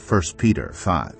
1 Peter 5.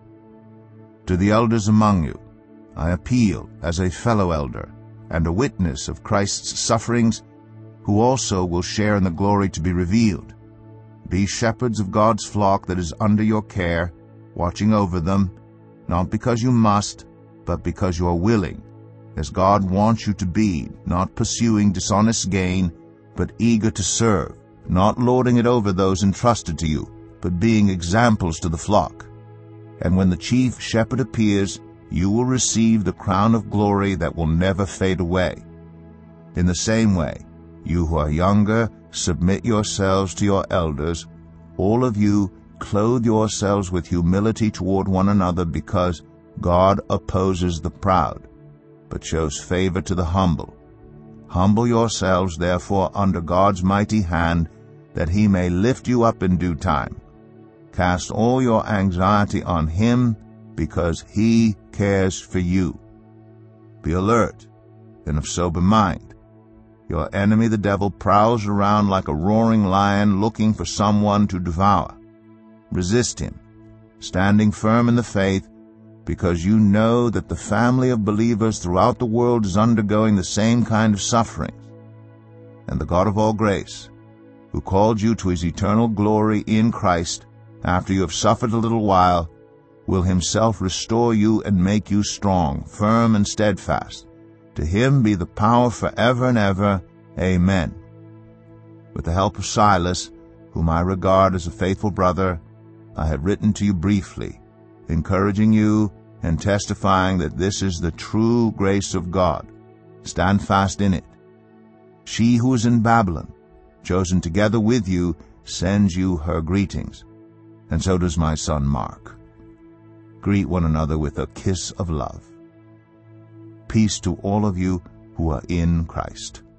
To the elders among you, I appeal as a fellow elder and a witness of Christ's sufferings, who also will share in the glory to be revealed. Be shepherds of God's flock that is under your care, watching over them, not because you must, but because you are willing, as God wants you to be, not pursuing dishonest gain, but eager to serve, not lording it over those entrusted to you, but being examples to the flock. And when the chief shepherd appears, you will receive the crown of glory that will never fade away. In the same way, you who are younger, submit yourselves to your elders. All of you, clothe yourselves with humility toward one another, because God opposes the proud, but shows favor to the humble. Humble yourselves, therefore, under God's mighty hand, that he may lift you up in due time. Cast all your anxiety on him, because he cares for you. Be alert and of sober mind. Your enemy the devil prowls around like a roaring lion, looking for someone to devour. Resist him, standing firm in the faith, because you know that the family of believers throughout the world is undergoing the same kind of sufferings. And the God of all grace, who called you to his eternal glory in Christ, after you have suffered a little while, will himself restore you and make you strong, firm, and steadfast. To him be the power forever and ever. Amen. With the help of Silas, whom I regard as a faithful brother, I have written to you briefly, encouraging you and testifying that this is the true grace of God. Stand fast in it. She who is in Babylon, chosen together with you, sends you her greetings, and so does my son Mark. Greet one another with a kiss of love. Peace to all of you who are in Christ.